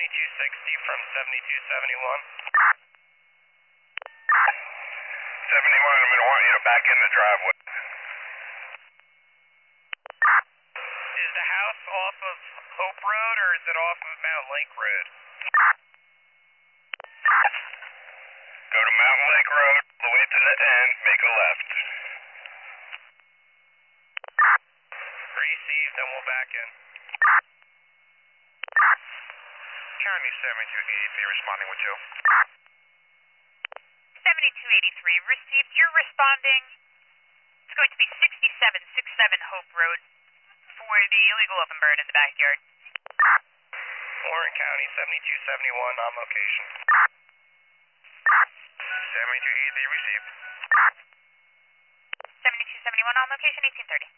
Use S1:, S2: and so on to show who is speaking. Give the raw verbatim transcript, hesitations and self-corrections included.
S1: seventy-two sixty from seventy-two seventy-one.
S2: seventy-one, I'm going to want you to back in the driveway.
S1: Is the house off of Hope Road or is it off of Mountain Lake Road?
S2: Go to Mountain Lake Road, all the way to the end, make a left.
S1: Received, and we'll back in.
S2: County seventy-two eighty-three responding with you.
S3: seventy-two eighty-three, received. You're responding. It's going to be sixty-seven sixty-seven Hope Road for the illegal open burn in the backyard.
S1: Warren County seventy-two seventy-one on location.
S2: seventy-two eighty-three received.
S3: seventy-two seventy-one on location, eighteen thirty.